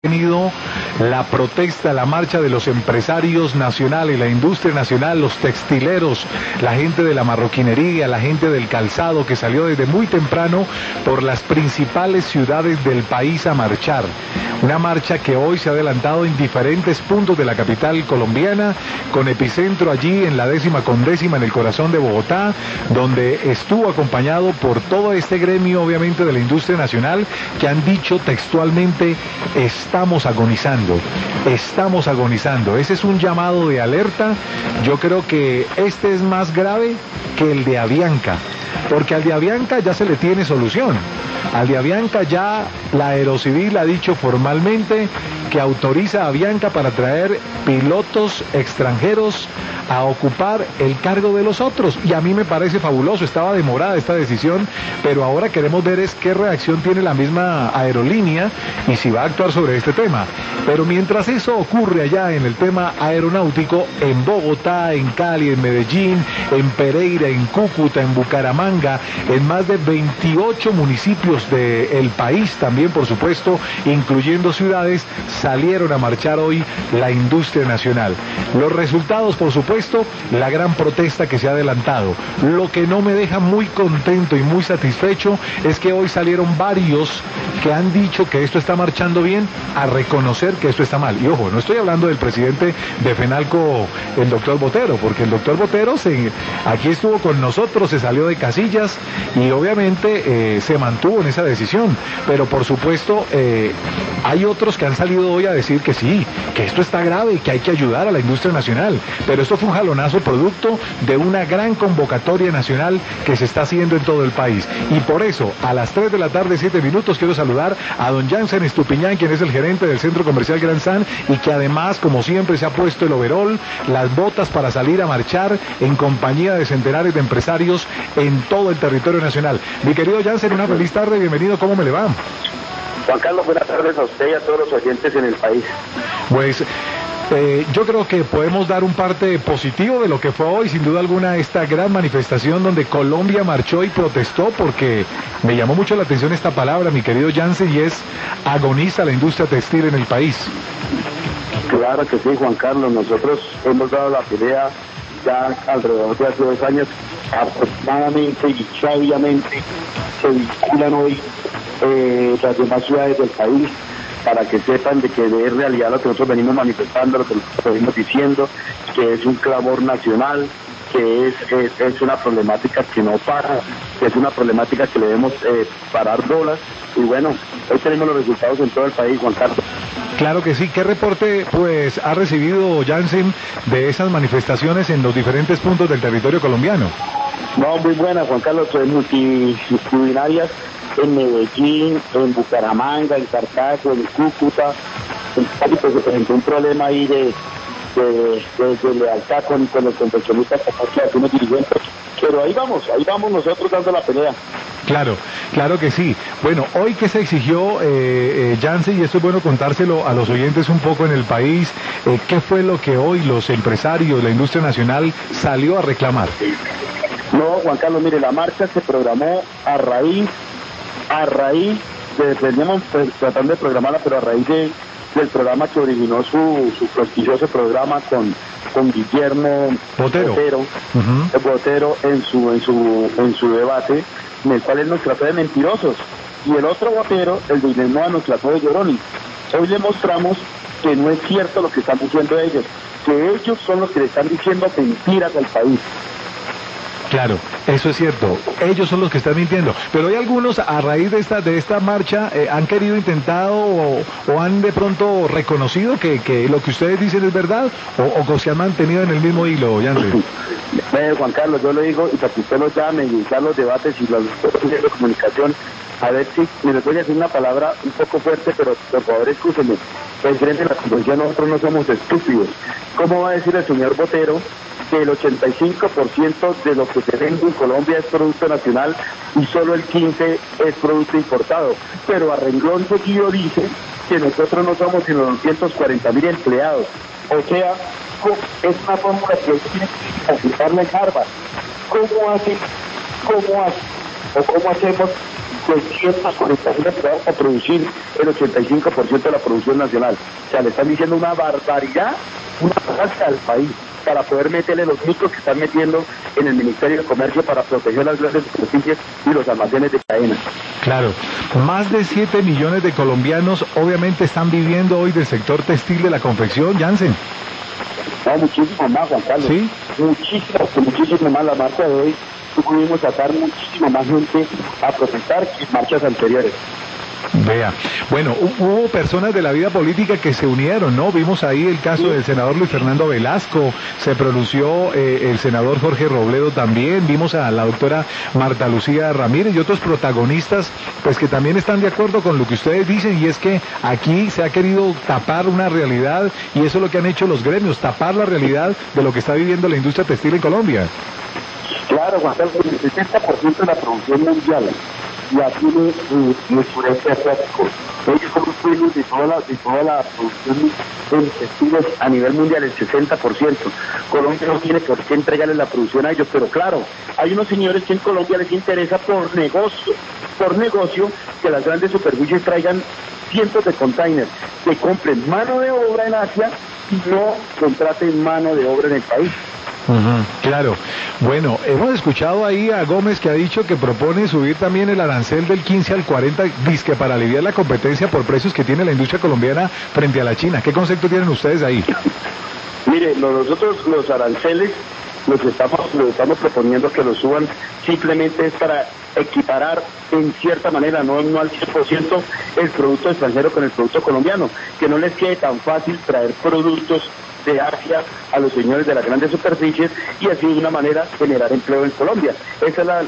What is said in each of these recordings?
tenido la protesta, la marcha de los empresarios nacionales, la industria nacional, los textileros, la gente de la marroquinería, la gente del calzado que salió desde muy temprano por las principales ciudades del país a marchar. Una marcha que hoy se ha adelantado en diferentes puntos de la capital colombiana, con epicentro allí en la 10ª con 10ª en el corazón de Bogotá, donde estuvo acompañado por todo este gremio, obviamente, de la industria nacional, que han dicho textualmente: estamos agonizando, estamos agonizando. Ese es un llamado de alerta. Yo creo que este es más grave que el de Avianca, porque al de Avianca ya se le tiene solución. Al de Avianca ya la Aerocivil ha dicho formalmente que autoriza a Avianca para traer pilotos extranjeros a ocupar el cargo de los otros, y a mí me parece fabuloso. Estaba demorada esta decisión, pero ahora queremos ver es qué reacción tiene la misma aerolínea y si va a actuar sobre este tema. Pero mientras eso ocurre allá en el tema aeronáutico, en Bogotá, en Cali, en Medellín, en Pereira, en Cúcuta, en Bucaramanga, en más de 28 municipios del país también, por supuesto, incluyendo ciudades, salieron a marchar hoy la industria nacional. Los resultados, por supuesto, la gran protesta que se ha adelantado. Lo que no me deja muy contento y muy satisfecho es que hoy salieron varios que han dicho que esto está marchando bien a reconocer que esto está mal. Y ojo, no estoy hablando del presidente de FENALCO, el doctor Botero, porque el doctor Botero aquí estuvo con nosotros, se salió de casillas y obviamente se mantuvo en esa decisión. Pero por supuesto hay otros que han salido hoy a decir que sí, que esto está grave y que hay que ayudar a la industria nacional. Pero esto fue un jalonazo producto de una gran convocatoria nacional que se está haciendo en todo el país. Y por eso, a las 3 de la tarde, 7 minutos, quiero saludar a don Jansen Estupiñán, quien es el gerente del Centro Comercial Gran San y que además, como siempre, se ha puesto el overol, las botas para salir a marchar en compañía de centenares de empresarios en todo el territorio nacional. Mi querido Jansen, una feliz tarde, bienvenido, ¿cómo me le va? Juan Carlos, buenas tardes a usted y a todos los oyentes en el país. Pues yo creo que podemos dar un parte positivo de lo que fue hoy, sin duda alguna, esta gran manifestación donde Colombia marchó y protestó, porque me llamó mucho la atención esta palabra, mi querido Jansen, y es: agoniza la industria textil en el país. Claro que sí, Juan Carlos, nosotros hemos dado la pelea ya alrededor de hace 2 años, afortunadamente y sabiamente se vinculan hoy las demás ciudades del país, para que sepan de que es realidad lo que nosotros venimos manifestando, lo que nosotros venimos diciendo, que es un clamor nacional, que es una problemática que no para, que es una problemática que le debemos parar bolas, y bueno, hoy tenemos los resultados en todo el país, Juan Carlos. Claro que sí. ¿Qué reporte pues ha recibido Jansen de esas manifestaciones en los diferentes puntos del territorio colombiano? No, muy buena, Juan Carlos, multitudinarias en Medellín, en Bucaramanga, en Cartago, en Cúcuta. En Cali pues se presentó un problema ahí de lealtad con los confeccionistas, con algunos dirigentes, pero ahí vamos nosotros dando la pelea. Claro, claro que sí. Bueno, hoy que se exigió, Jansen, y esto es bueno contárselo a los oyentes un poco en el país, ¿qué fue lo que hoy los empresarios, la industria nacional salió a reclamar? No, Juan Carlos, mire, la marcha se programó a raíz veníamos tratando de programarla, pero a raíz del programa que originó su prestigioso programa con Guillermo Botero, Botero en su debate, en el cual él nos trató de mentirosos, y el otro Botero, el de Inés, nos trató de llorones. Hoy le mostramos que no es cierto lo que están diciendo ellos, que ellos son los que le están diciendo mentiras al país. Claro, eso es cierto. Ellos son los que están mintiendo. Pero hay algunos, a raíz de esta marcha, han querido, intentado o han de pronto reconocido que lo que ustedes dicen es verdad, o se han mantenido en el mismo hilo, Jansen. Juan Carlos, yo le digo, y para que usted los llame y usar los debates y los medios de comunicación, a ver si me les voy a decir una palabra un poco fuerte, pero por favor escúchenme. Frente a la convención, nosotros no somos estúpidos. ¿Cómo va a decir el señor Botero que el 85% de lo que se vende en Colombia es producto nacional y solo el 15% es producto importado? Pero a renglón seguido dice que nosotros no somos sino 240.000 empleados. O sea, es una fórmula que tiene que aplicarla en Harvard. ¿Cómo hace? ¿O cómo hacemos de 140.000 empleados para producir el 85% de la producción nacional. O sea, le están diciendo una barbaridad, una falta al país, para poder meterle los micros que están metiendo en el Ministerio de Comercio para proteger las grandes superficies y los almacenes de cadena. Claro, más de 7 millones de colombianos obviamente están viviendo hoy del sector textil de la confección, Jansen. No, muchísimo más, Juan Carlos. ¿Sí? Muchísimo más. La marcha de hoy pudimos sacar muchísimo más gente a protestar que en marchas anteriores. Vea, bueno, hubo personas de la vida política que se unieron, ¿no? Vimos ahí el caso del senador Luis Fernando Velasco, se pronunció el senador Jorge Robledo también, vimos a la doctora Marta Lucía Ramírez y otros protagonistas, pues que también están de acuerdo con lo que ustedes dicen, y es que aquí se ha querido tapar una realidad, y eso es lo que han hecho los gremios, tapar la realidad de lo que está viviendo la industria textil en Colombia. Claro, Juan Carlos, el 70% de la producción mundial ya tiene el sureste asiático. Ellos son los dueños de toda la producción de textiles a nivel mundial, el 60%. Colombia no tiene por qué entregarle la producción a ellos, pero claro, hay unos señores que en Colombia les interesa por negocio, que las grandes superficies traigan cientos de containers, que compren mano de obra en Asia y no contraten mano de obra en el país. Claro. Bueno, hemos escuchado ahí a Gómez que ha dicho que propone subir también el arancel del 15 al 40, dizque para aliviar la competencia por precios que tiene la industria colombiana frente a la China. ¿Qué concepto tienen ustedes ahí? Mire, nosotros los aranceles los estamos proponiendo que los suban, simplemente es para equiparar en cierta manera, no al 100%, el producto extranjero con el producto colombiano, que no les quede tan fácil traer productos de Asia a los señores de las grandes superficies y así de una manera generar empleo en Colombia. Esa es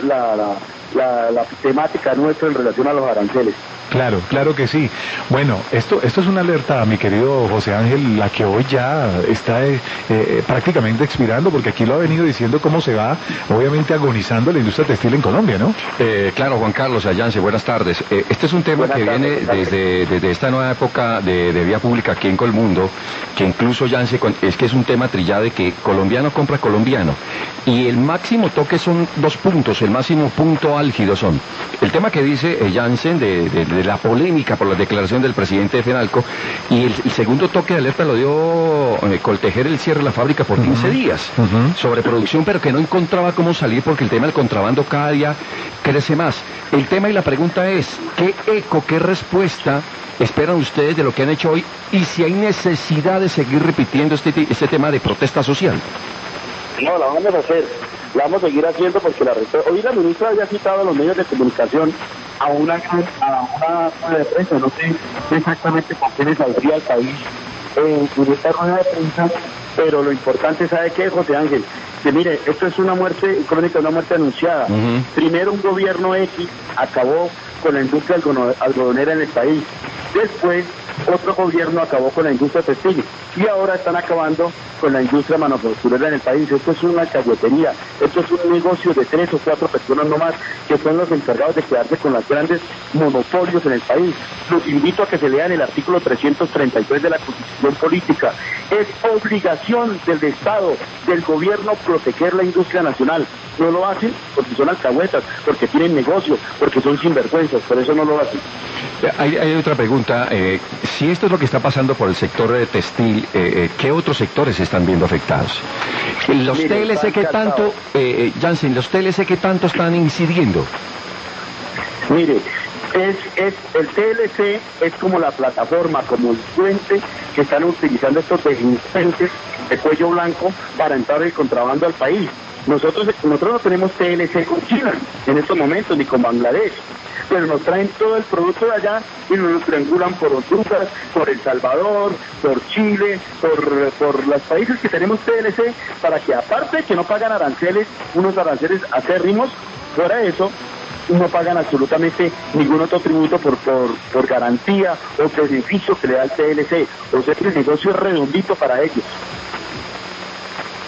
la temática nuestra en relación a los aranceles. Claro, claro que sí. Bueno, esto es una alerta, mi querido José Ángel, la que hoy ya está prácticamente expirando, porque aquí lo ha venido diciendo cómo se va, obviamente, agonizando la industria textil en Colombia, ¿no? Claro, Juan Carlos Ayance, buenas tardes. Este es un tema que viene desde esta nueva época de vía pública aquí en Colmundo, que incluso, Yance, es que es un tema trillado de que colombiano compra colombiano. Y el máximo toque son 2 puntos, el máximo punto álgido son el tema que dice Jansen de la polémica por la declaración del presidente de FENALCO, y el segundo toque de alerta lo dio Coltejer, el cierre de la fábrica por 15 días, sobre producción, pero que no encontraba cómo salir porque el tema del contrabando cada día crece más. El tema y la pregunta es, ¿qué eco, qué respuesta esperan ustedes de lo que han hecho hoy y si hay necesidad de seguir repitiendo este tema de protesta social? No, la vamos a hacer, la vamos a seguir haciendo porque hoy la ministra había citado a los medios de comunicación a una rueda de prensa, no sé exactamente por qué le saldría al país en esta rueda de prensa, pero lo importante, ¿sabe qué, José Ángel? Que mire, esto es una muerte crónica, una muerte anunciada. Primero un gobierno X acabó con la industria algodonera en el país, después otro gobierno acabó con la industria textil y ahora están acabando con la industria manufacturera en el país. Esto es una cayotería, esto es un negocio de 3 o 4 personas nomás que son los encargados de quedarse con los grandes monopolios en el país. Los invito a que se lean el artículo 333 de la Constitución Política. Es obligación del Estado, del gobierno, proteger la industria nacional. No lo hacen porque son alcahuetas, porque tienen negocio, porque son sinvergüenzas, por eso no lo hacen. Hay otra pregunta. Si esto es lo que está pasando por el sector textil, ¿qué otros sectores se están viendo afectados? Los TLC, ¿qué tanto, Jansen, los TLC qué tanto están incidiendo? Mire, el TLC es como la plataforma, como el puente que están utilizando estos delincuentes de cuello blanco para entrar el contrabando al país. Nosotros no tenemos TLC con China en estos momentos, ni con Bangladesh, pero nos traen todo el producto de allá y nos triangulan por Honduras, por El Salvador, por Chile, por los países que tenemos TLC, para que aparte de que no pagan aranceles, unos aranceles acérrimos, fuera de eso, no pagan absolutamente ningún otro tributo por garantía o beneficio que le da el TLC. O sea que el negocio es redondito para ellos.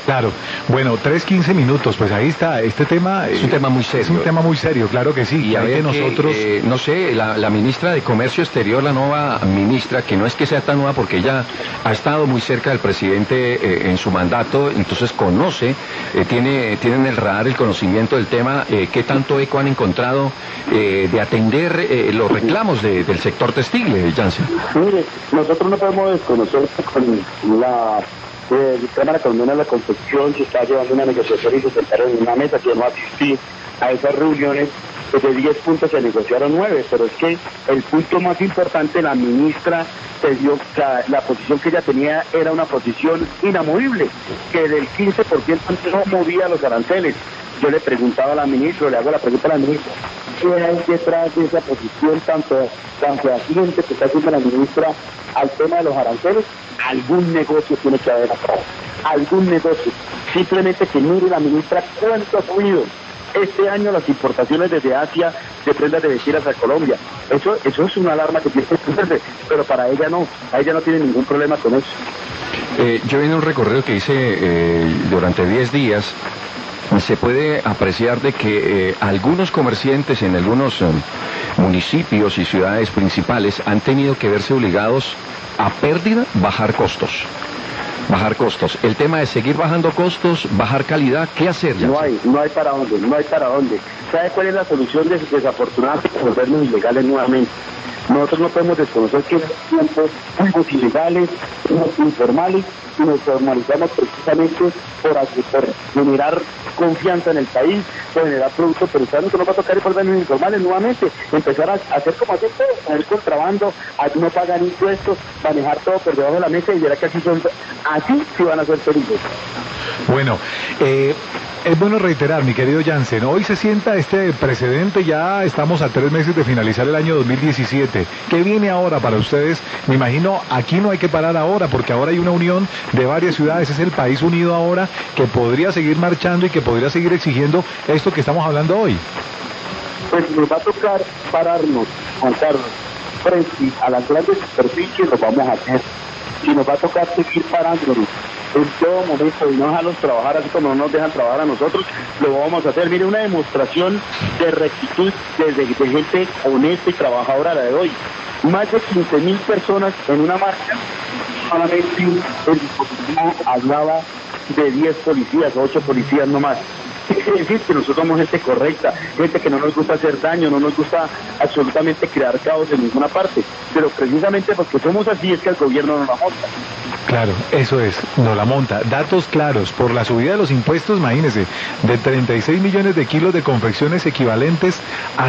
Claro, bueno, 3:15 minutos, pues ahí está, este tema... Es un tema muy serio. Es un tema muy serio, claro que sí. Y a ver que nosotros... no sé, la ministra de Comercio Exterior, la nueva ministra, que no es que sea tan nueva porque ella ha estado muy cerca del presidente en su mandato, entonces conoce, tienen el radar, el conocimiento del tema, qué tanto eco han encontrado de atender los reclamos del sector textil, Jansen. Mire, nosotros no podemos desconocer con la Cámara Colombiana de la Confección se está llevando una negociación y se sentaron en una mesa que no asistí a esas reuniones. De 10 puntos se negociaron 9, pero es que el punto más importante, la ministra se dio, la posición que ella tenía era una posición inamovible, que del 15% no movía los aranceles. Yo le preguntaba a la ministra, le hago la pregunta a la ministra, ¿qué hay detrás de esa posición tan fehaciente que está haciendo la ministra al tema de los aranceles? Algún negocio tiene que haber acá, algún negocio. Simplemente que mire la ministra cuánto ha subido este año las importaciones desde Asia de prendas de vestir hacia Colombia. Eso es una alarma que tiene que ponerse, pero para ella no tiene ningún problema con eso. Yo en un recorrido que hice durante 10 días, se puede apreciar de que algunos comerciantes en algunos municipios y ciudades principales han tenido que verse obligados a pérdida bajar costos. El tema de seguir bajando costos, bajar calidad, ¿qué hacer ya? No hay para dónde. ¿Sabe cuál es la solución? Desafortunadamente, volvernos ilegales nuevamente. Nosotros no podemos desconocer que en este tiempo fuimos ilegales, fuimos informales y nos formalizamos precisamente por generar confianza en el país, por generar productos, pero ¿saben que nos va a tocar ir por vernos informales nuevamente? Empezar a hacer como hacen todos, hacer contrabando, no pagar impuestos, manejar todo por debajo de la mesa y verá que así sí van a ser felices. Bueno, es bueno reiterar, mi querido Jansen, hoy se sienta este precedente, ya estamos a 3 meses de finalizar el año 2017. ¿Qué viene ahora para ustedes? Me imagino, aquí no hay que parar ahora, porque ahora hay una unión de varias ciudades, es el país unido ahora, que podría seguir marchando y que podría seguir exigiendo esto que estamos hablando hoy. Pues nos va a tocar pararnos, Juan Carlos, frente a las grandes superficies, lo vamos a hacer. Y nos va a tocar seguir parándonos en todo momento y no dejarlos trabajar así como no nos dejan trabajar a nosotros, lo vamos a hacer. Mire, una demostración de rectitud de gente honesta y trabajadora la de hoy. Más de 15.000 personas en una marcha, solamente el dispositivo hablaba de 10 policías, 8 policías nomás. Quiere decir que nosotros somos gente correcta, gente que no nos gusta hacer daño, no nos gusta absolutamente crear caos en ninguna parte, pero precisamente porque somos así es que el gobierno no nos monta. Claro, eso es, no la monta. Datos claros, por la subida de los impuestos, imagínense, de 36 millones de kilos de confecciones equivalentes a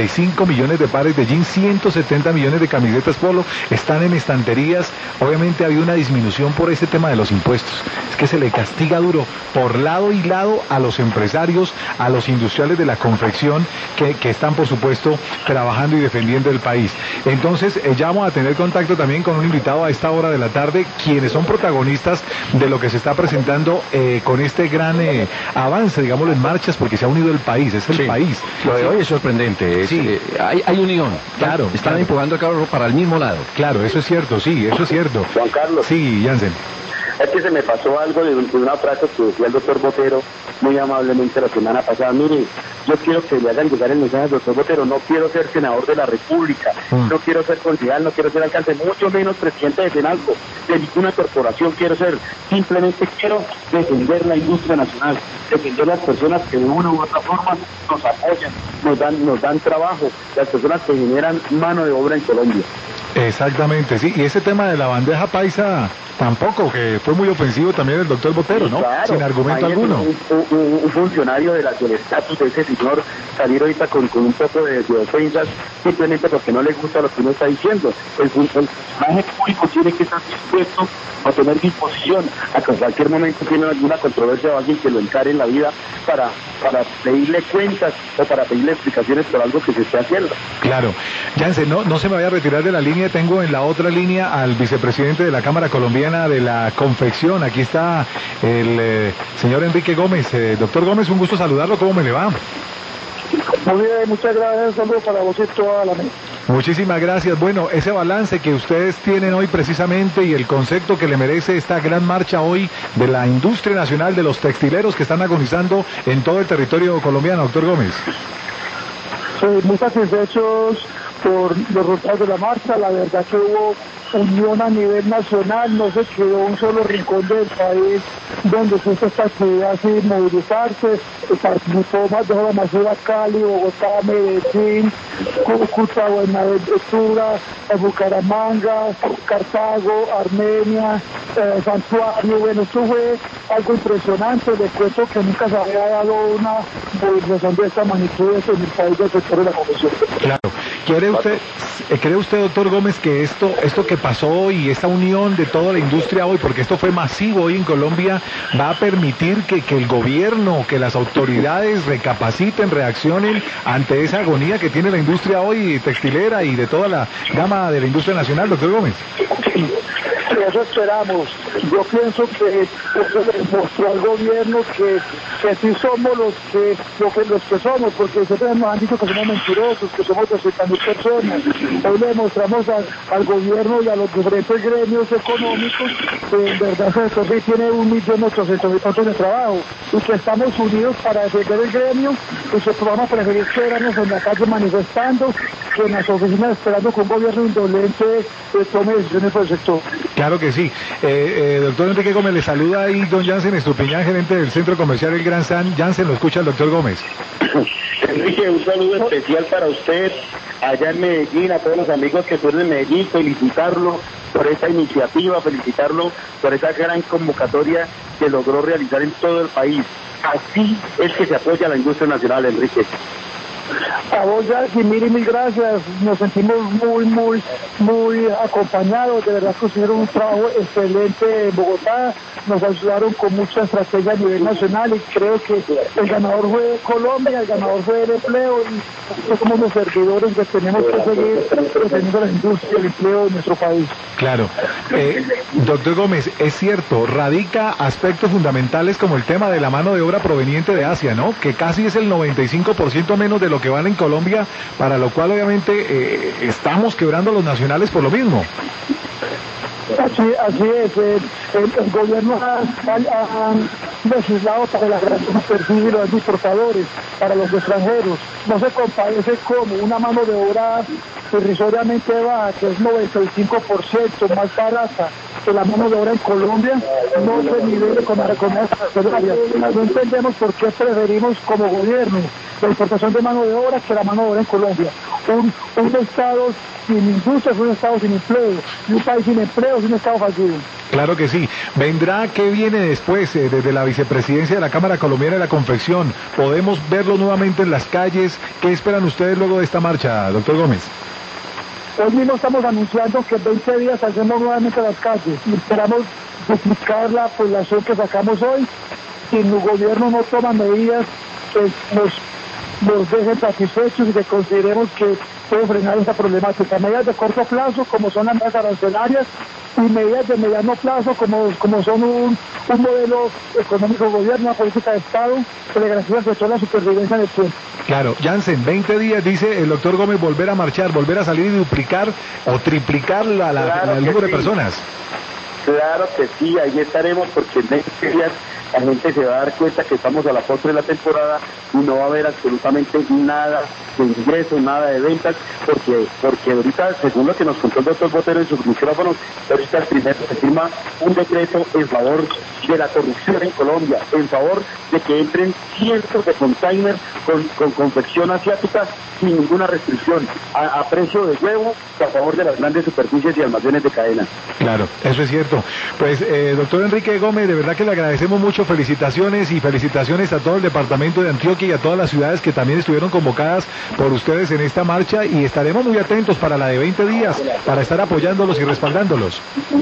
75 millones de pares de jeans, 170 millones de camisetas polo, están en estanterías. Obviamente ha habido una disminución por ese tema de los impuestos. Es que se le castiga duro por lado y lado a los empresarios, a los industriales de la confección que están, por supuesto, trabajando y defendiendo el país. Entonces, ya vamos a tener contacto también con un invitado a esta hora de la tarde, quienes son protagonistas de lo que se está presentando con este gran avance, digámoslo, en marchas, porque se ha unido el país, es el país. Lo de hoy es sorprendente, hay unión, claro. Están empujando el carro para el mismo lado. Claro, eso es cierto, sí, eso es cierto. Juan Carlos. Sí, Jansen. Es que se me pasó algo de una frase que decía el doctor Botero muy amablemente la semana pasada. Mire, yo quiero que le hagan llegar el mensaje al doctor Botero, no quiero ser senador de la República, no quiero ser concejal, no quiero ser alcalde, mucho menos presidente de Senalco, de ninguna corporación quiero ser, simplemente quiero defender la industria nacional, defender las personas que de una u otra forma nos apoyan, nos dan trabajo, las personas que generan mano de obra en Colombia. Exactamente, sí, y ese tema de la bandeja paisa tampoco, que fue muy ofensivo también el doctor Botero, ¿no? Claro, sin argumento alguno. Un funcionario del estatus de ese señor salir ahorita con un poco de ofensas simplemente porque no le gusta lo que uno está diciendo. El personaje público tiene que estar dispuesto a tener disposición a que en cualquier momento tiene alguna controversia o alguien que lo encare en la vida para pedirle cuentas o para pedirle explicaciones por algo que se esté haciendo. Claro. Jansen, no se me vaya a retirar de la línea, tengo en la otra línea al vicepresidente de la Cámara Colombiana de la Confección. Aquí está el señor Enrique Gómez. Doctor Gómez, un gusto saludarlo, ¿cómo me le va? Muy bien, muchas gracias, un saludo para vos y toda la mesa. Muchísimas gracias. Bueno, ese balance que ustedes tienen hoy precisamente y el concepto que le merece esta gran marcha hoy de la industria nacional de los textileros que están agonizando en todo el territorio colombiano, doctor Gómez. Sí, muy satisfechos por los resultados de la marcha. La verdad que hubo unión a nivel nacional, no se quedó un solo rincón del país donde se hizo esta actividad sin movilizarse. Participó más de forma masiva Cali, Bogotá, Medellín, Cúcuta, Buenaventura, Bucaramanga, Cartago, Armenia, Santuario. Bueno, esto fue algo impresionante. Les cuento que nunca se había dado una movilización de esta magnitud en el país del sector de la confección. Claro. ¿Cree usted, doctor Gómez, que esto que pasó y esta unión de toda la industria hoy, porque esto fue masivo hoy en Colombia, va a permitir que el gobierno, que las autoridades recapaciten, reaccionen ante esa agonía que tiene la industria hoy textilera y de toda la gama de la industria nacional, doctor Gómez? Eso esperamos. Yo pienso que eso le mostró al gobierno que sí somos los que somos, porque siempre nos han dicho que somos mentirosos, que somos 200.000 personas. Hoy le demostramos al gobierno y a los diferentes gremios económicos que en verdad el sector tiene 1.800.000 puestos de trabajo y que estamos unidos para defender el gremio y que vamos a preferir quedarnos en la calle manifestando que en las oficinas esperando que un gobierno indolente tome decisiones por el sector. Claro que sí. Doctor Enrique Gómez, le saluda ahí don Jansen Estupiñán, gerente del Centro Comercial El Gran San. Jansen, lo escucha el doctor Gómez. Enrique, un saludo especial para usted allá en Medellín, a todos los amigos que fueron en Medellín, felicitarlo por esta iniciativa, felicitarlo por esa gran convocatoria que logró realizar en todo el país. Así es que se apoya a la industria nacional, Enrique. A vos, Jackie, mil gracias. Nos sentimos muy acompañados. De verdad que hicieron un trabajo excelente en Bogotá. Nos ayudaron con mucha estrategia a nivel nacional y creo que el ganador fue Colombia, el ganador fue el empleo y nosotros somos los servidores que tenemos que seguir defendiendo la industria y el empleo de nuestro país. Claro. Doctor Gómez, es cierto, radica aspectos fundamentales como el tema de la mano de obra proveniente de Asia, ¿no? Que casi es el 95% menos de lo que vale en Colombia, para lo cual obviamente estamos quebrando a los nacionales por lo mismo. Así es, el gobierno ha legislado para la gran superficie y los importadores, para los extranjeros. No se compadece como una mano de obra irrisoriamente baja, que es 95% más barata que la mano de obra en Colombia, no se nivele con la economía nacional. No entendemos por qué preferimos como gobierno la importación de mano de obra que la mano de obra en Colombia. Un Estado sin industria es un Estado sin empleo, y un país sin empleo es un Estado fallido. Claro que sí. ¿Vendrá qué viene después desde la vicepresidencia de la Cámara Colombiana de la Confección? ¿Podemos verlo nuevamente en las calles? ¿Qué esperan ustedes luego de esta marcha, doctor Gómez? Hoy mismo estamos anunciando que en 20 días hacemos nuevamente las calles y esperamos duplicar la población que sacamos hoy. Si el gobierno no toma medidas que nos dejen satisfechos y que consideremos que puede frenar esta problemática. Medidas de corto plazo, como son las medidas arancelarias, y medidas de mediano plazo, como son un modelo económico de gobierno, una política de Estado que le garantiza sobre todo la supervivencia del pueblo. Claro, Jansen, 20 días, dice el doctor Gómez, volver a marchar, volver a salir y duplicar o triplicar el número de personas. Claro que sí, ahí estaremos porque en 20 días la gente se va a dar cuenta que estamos a la postre de la temporada y no va a haber absolutamente nada de ingresos, nada de ventas, porque ahorita, según lo que nos contó el doctor Botero en sus micrófonos, ahorita primero se firma un decreto en favor de la corrupción en Colombia, en favor de que entren cientos de containers con confección asiática sin ninguna restricción, a precio de huevo, a favor de las grandes superficies y almacenes de cadena. Claro, eso es cierto. Pues, doctor Enrique Gómez, de verdad que le agradecemos mucho, felicitaciones y felicitaciones a todo el departamento de Antioquia y a todas las ciudades que también estuvieron convocadas por ustedes en esta marcha y estaremos muy atentos para la de 20 días, para estar apoyándolos y respaldándolos.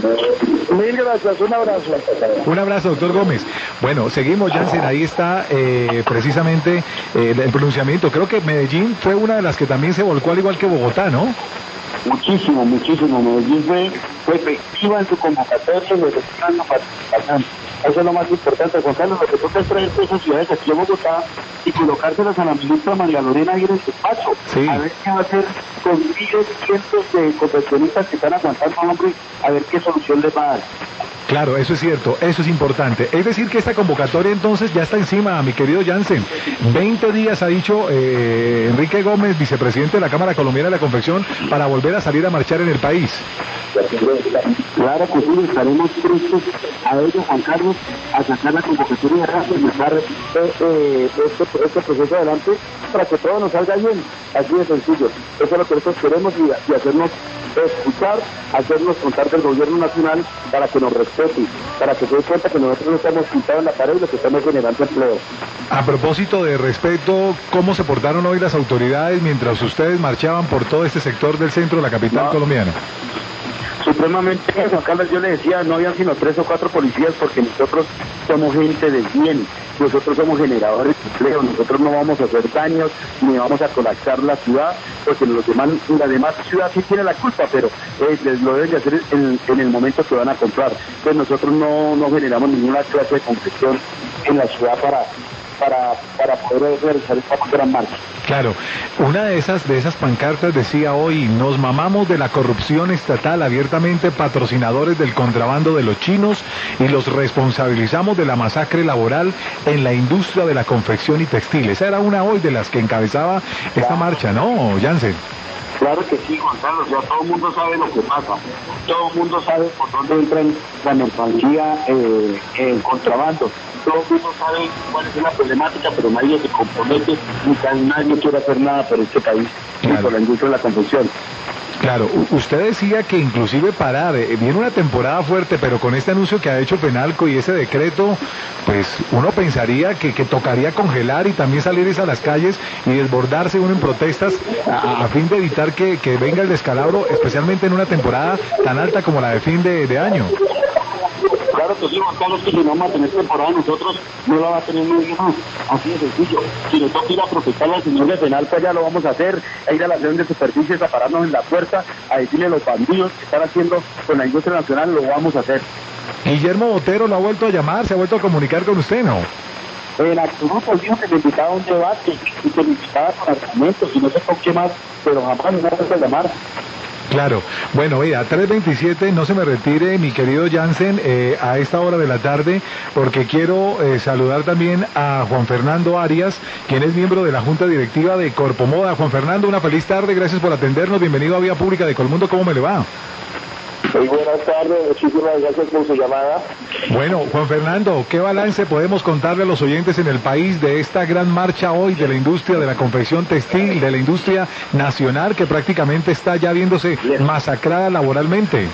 Mil gracias, un abrazo. Un abrazo, doctor Gómez. Bueno, seguimos, Jansen, ahí está precisamente el pronunciamiento. Creo que Medellín fue una de las que también se volcó al igual que Bogotá, ¿no? muchísimo. Medellín fue efectiva en su convocatoria y efectiva en su participación. Eso es lo más importante, Juan Carlos. Lo que toca es traer esas ciudades aquí a Bogotá y colocárselas a la ministra María Lorena ahí en el despacho. Sí. A ver qué va a hacer con miles, cientos de confeccionistas que están aguantando hambre, a ver qué solución les va a dar. Claro, eso es cierto, eso es importante. Es decir que esta convocatoria entonces ya está encima, mi querido Jansen. 20 días ha dicho Enrique Gómez, vicepresidente de la Cámara Colombiana de la Confección, para volver a salir a marchar en el país. Claro que sí, estaremos prestos a ello, Juan Carlos, a sacar la convocatoria rápido y sacar este proceso adelante para que todo nos salga bien, así de sencillo. Eso es lo que nosotros queremos y hacernos escuchar, hacernos contar del gobierno nacional para que nos respete, para que se dé cuenta que nosotros no estamos pintados en la pared y lo que estamos generando empleo. A propósito de respeto, ¿cómo se portaron hoy las autoridades mientras ustedes marchaban por todo este sector del centro de la capital colombiana? Supremamente, Juan Carlos, yo le decía, no habían sino 3 o 4 policías porque nosotros somos gente del bien, nosotros somos generadores de empleo, nosotros no vamos a hacer daños ni vamos a colapsar la ciudad, porque la demás ciudad sí tiene la culpa, pero lo deben de hacer en el momento que van a comprar. Pues nosotros no generamos ninguna clase de conflicción en la ciudad para poder realizar esta gran marcha. Claro, una de esas pancartas decía hoy: nos mamamos de la corrupción estatal, abiertamente patrocinadores del contrabando de los chinos, y los responsabilizamos de la masacre laboral en la industria de la confección y textil. Esa era una hoy de las que encabezaba esta marcha, ¿no, Jansen? Claro que sí, Juan Carlos, ya todo el mundo sabe lo que pasa, todo el mundo sabe por dónde entra la mercancía, el contrabando, todo el mundo sabe cuál es la problemática, pero nadie se compromete, ni nadie quiere hacer nada por este país, ni por la industria de la confección. Claro, usted decía que inclusive viene una temporada fuerte, pero con este anuncio que ha hecho Penalco y ese decreto, pues uno pensaría que tocaría congelar y también salir a las calles y desbordarse uno en protestas a fin de evitar que venga el descalabro, especialmente en una temporada tan alta como la de fin de año. Claro que sí, Juan Carlos, que si no vamos a tener temporada nosotros, no la va a tener nadie más. Así de sencillo. Si nos toca ir a protestar al señor de Penal, pues ya lo vamos a hacer. A ir a la acción de superficies, a pararnos en la puerta, a decirle a los bandidos que están haciendo con la industria nacional, lo vamos a hacer. Guillermo Botero lo ha vuelto a llamar, se ha vuelto a comunicar con usted, ¿no? En absoluto dijo que me invitaba a un debate y que me invitaba con argumentos y no sé con qué más, pero jamás me va a llamar. Claro, bueno, a 3:27, no se me retire, mi querido Jansen, a esta hora de la tarde, porque quiero saludar también a Juan Fernando Arias, quien es miembro de la Junta Directiva de Corpomoda. Juan Fernando, una feliz tarde, gracias por atendernos, bienvenido a Vía Pública de Colmundo, ¿cómo me le va? Muy buenas tardes, muchísimas gracias por su llamada. Bueno, Juan Fernando, ¿qué balance podemos contarle a los oyentes en el país de esta gran marcha hoy de la industria de la confección textil, de la industria nacional que prácticamente está ya viéndose masacrada laboralmente?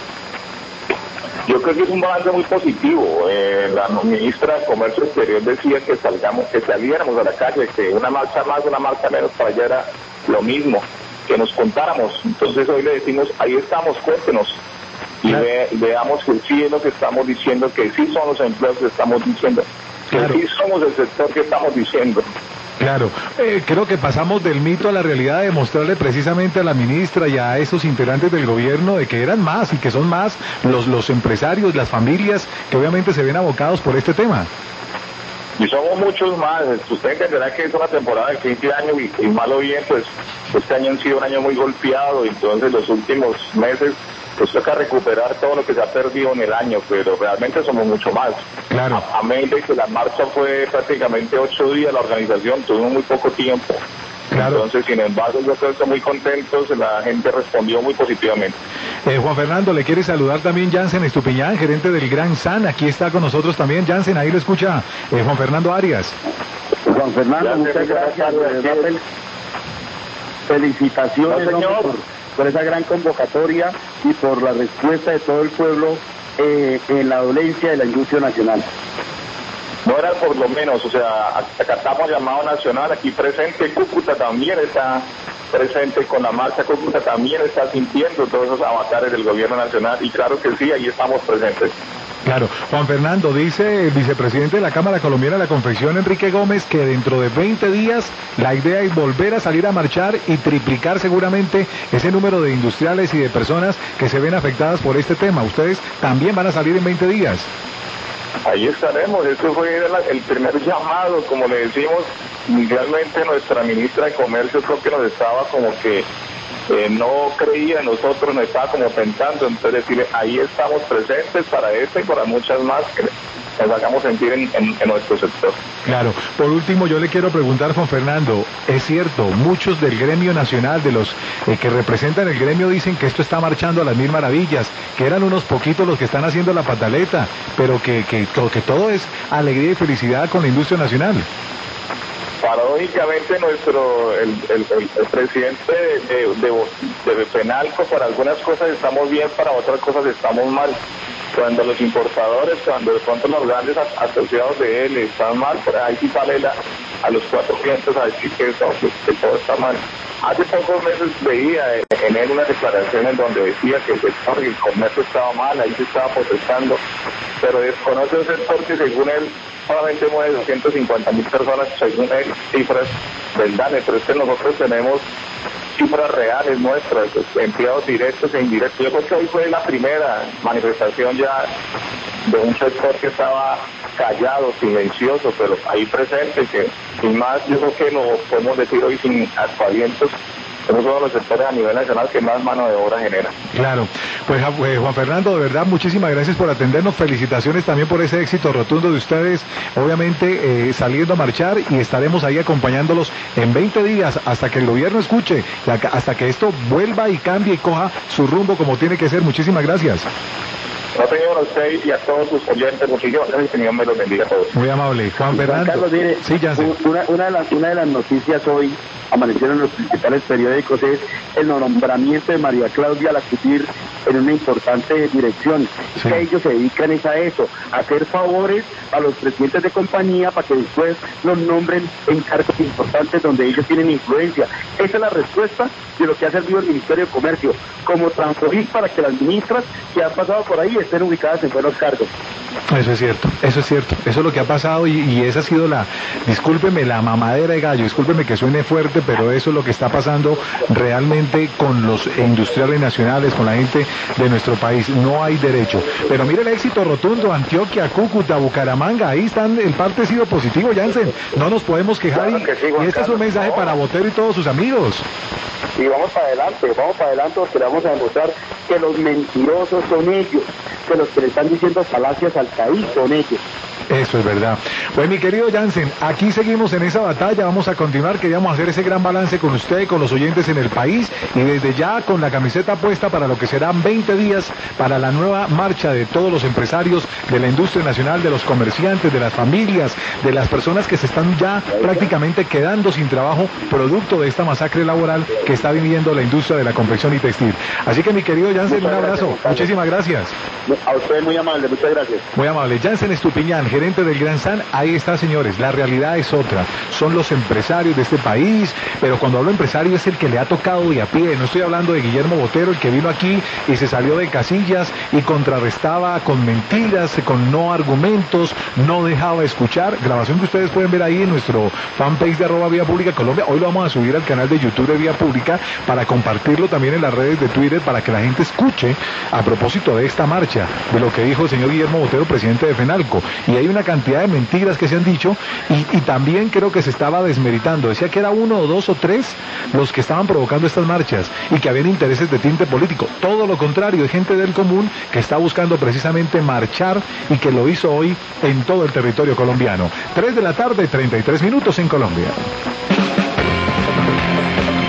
Yo creo que es un balance muy positivo. La ministra de Comercio Exterior decía que saliéramos a la calle, que una marcha más, una marcha menos para allá era lo mismo, que nos contáramos. Entonces hoy le decimos, ahí estamos, cuéntenos. Y veamos que sí es lo que estamos diciendo, que sí son los empleos que estamos diciendo, que sí somos el sector que estamos diciendo. Claro, creo que pasamos del mito a la realidad de mostrarle precisamente a la ministra y a esos integrantes del gobierno de que eran más y que son más los empresarios, las familias que obviamente se ven abocados por este tema. Y somos muchos más. Usted entenderá que es una temporada de 15 años y mal o bien, pues este año ha sido un año muy golpeado, y entonces los últimos meses pues toca recuperar todo lo que se ha perdido en el año, pero realmente somos mucho más. Claro. A medida que la marcha fue prácticamente 8 días, la organización tuvimos muy poco tiempo. Claro. Entonces, sin embargo, yo creo que muy contentos, la gente respondió muy positivamente. Juan Fernando, le quiere saludar también Jansen Estupiñán, gerente del Gran San, aquí está con nosotros también. Jansen, ahí lo escucha Juan Fernando Arias. Juan Fernando, muchas gracias. Felicitaciones, señor, por esa gran convocatoria y por la respuesta de todo el pueblo en la dolencia de la industria nacional. No era por lo menos, o sea, acatamos llamado nacional aquí presente. Cúcuta también está presente con la marcha, Cúcuta también está sintiendo todos esos avatares del gobierno nacional, y claro que sí, ahí estamos presentes. Claro. Juan Fernando, dice el vicepresidente de la Cámara Colombiana de la Confección, Enrique Gómez, que dentro de 20 días la idea es volver a salir a marchar y triplicar seguramente ese número de industriales y de personas que se ven afectadas por este tema. ¿Ustedes también van a salir en 20 días? Ahí estaremos, este fue el primer llamado, como le decimos. Realmente nuestra ministra de Comercio creo que nos estaba como que no creía en nosotros, nos estaba como pensando, entonces decirle, ahí estamos presentes para y para muchas más que nos hagamos sentir en nuestro sector. Claro. Por último, yo le quiero preguntar, Juan Fernando, es cierto, muchos del gremio nacional, de los que representan el gremio, dicen que esto está marchando a las mil maravillas, que eran unos poquitos los que están haciendo la pataleta, pero que todo es alegría y felicidad con la industria nacional. Paradójicamente el presidente de Fenalco, para algunas cosas estamos bien, para otras cosas estamos mal. Cuando los importadores, cuando de pronto los grandes asociados de él están mal, pues ahí sí sale a los 4 clientes a decir que todo está mal. Hace pocos meses veía en él unas declaraciones donde decía que el comercio estaba mal, ahí se estaba protestando, pero desconoce un sector que según él solamente mueve 250.000 personas, según él, cifras del DANE, pero es que nosotros tenemos cifras reales nuestras, empleados directos e indirectos. Yo creo que hoy fue la primera manifestación ya de un sector que estaba callado, silencioso, pero ahí presente, que sin más, yo creo que lo podemos decir hoy sin aspavientos, somos uno de los sectores a nivel nacional que más mano de obra genera. Claro, pues Juan Fernando, de verdad, muchísimas gracias por atendernos, felicitaciones también por ese éxito rotundo de ustedes, obviamente saliendo a marchar, y estaremos ahí acompañándolos en 20 días hasta que el gobierno escuche, hasta que esto vuelva y cambie y coja su rumbo como tiene que ser. Muchísimas gracias. No, señor, a usted y a todos sus oyentes, muchísimas gracias, y Señor me los bendiga a todos. Muy amable. Juan Fernando. Carlos, mire, sí, ya sé. Una de las noticias hoy, amanecieron en los principales periódicos, es el nombramiento de María Claudia Lacutir en una importante dirección. Sí. Que ellos se dedican a eso, a hacer favores a los presidentes de compañía para que después los nombren en cargos importantes donde ellos tienen influencia. Esa es la respuesta de lo que ha servido el Ministerio de Comercio, como trampolín para que las ministras que han pasado por ahí estén ubicadas en buenos cargos. Eso es cierto, eso es lo que ha pasado, y esa ha sido discúlpeme, la mamadera de gallo, discúlpeme que suene fuerte, pero eso es lo que está pasando realmente con los industriales nacionales, con la gente de nuestro país. No hay derecho. Pero mire el éxito rotundo, Antioquia, Cúcuta, Bucaramanga, ahí están el parte sido positivo, Jansen. No nos podemos quejar, claro que sí, y este es un mensaje para Botero y todos sus amigos. Y vamos para adelante porque le vamos a demostrar que los mentirosos son ellos, que los que le están diciendo falacias al país son ellos. Eso es verdad. Pues mi querido Jansen, aquí seguimos en esa batalla, vamos a continuar, queríamos hacer ese gran balance con usted, con los oyentes en el país, y desde ya con la camiseta puesta para lo que serán 20 días para la nueva marcha de todos los empresarios de la industria nacional, de los comerciantes, de las familias, de las personas que se están ya prácticamente quedando sin trabajo producto de esta masacre laboral que está viviendo la industria de la confección y textil. Así que mi querido Jansen, un abrazo, muchísimas gracias. A usted muy amable, muchas gracias. Muy amable. Jansen Estupiñán, gerente del Gran San. Ahí está, señores, la realidad es otra, son los empresarios de este país, pero cuando hablo empresario es el que le ha tocado de a pie, no estoy hablando de Guillermo Botero, el que vino aquí y se salió de casillas y contrarrestaba con mentiras, con no argumentos, no dejaba escuchar. Grabación que ustedes pueden ver ahí en nuestro fanpage de @Vía Pública Colombia. Hoy lo vamos a subir al canal de YouTube de Vía Pública para compartirlo también en las redes de Twitter para que la gente escuche a propósito de esta marcha, de lo que dijo el señor Guillermo Botero, presidente de Fenalco. Y hay una cantidad de mentiras que se han dicho, y también creo que se estaba desmeritando. Decía que era 1 o 2 o 3 los que estaban provocando estas marchas y que habían intereses de tinte político. Todo lo contrario, hay gente del común que está buscando precisamente marchar y que lo hizo hoy en todo el territorio colombiano. 3 de la tarde, 33 minutos en Colombia.